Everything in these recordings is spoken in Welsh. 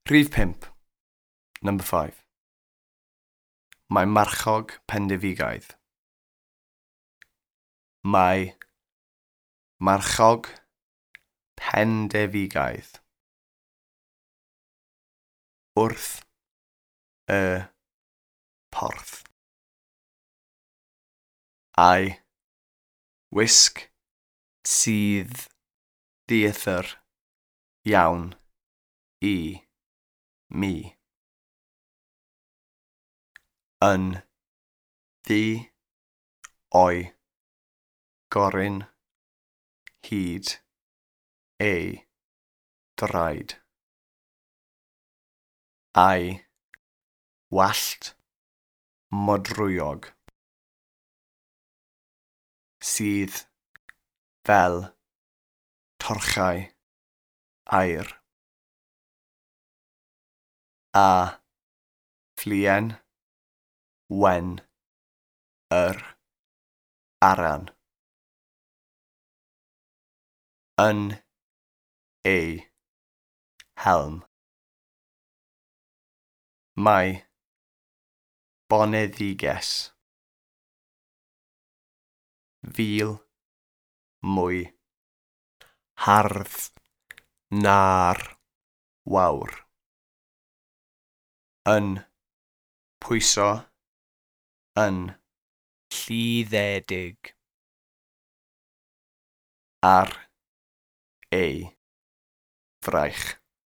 Rhif 5. Number 5. Mae marchog Pendidigaidd. Mae marchog Pendidigaidd. Wrth y porth. Ai wisg sydd dieithr iawn i mi. Yn ddi o'i goryn hyd ei draed. Ai wallt modrwyog sydd fel torchau aur. A fflien wen yr aran. Yn ei helm. Mae boneddiges fil mwy hardd na'r wawr. Yn pwyso yn lliddedig ar ei fraich.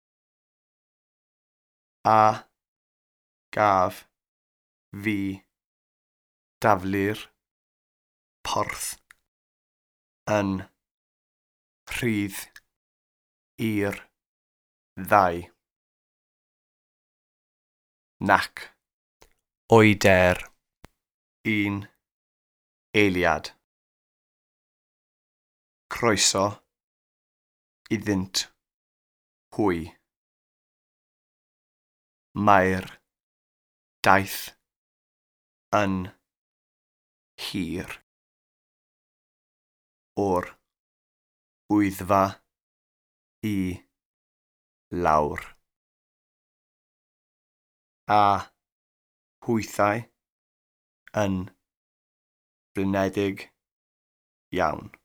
A gaf fi daflu'r porth yn rhydd i'r ddau. Nac oeder un eiliad. Croeso iddynt hwy. Mae'r daith yn hir. O'r Wyddfa i lawr. A hwythau yn blinedig iawn.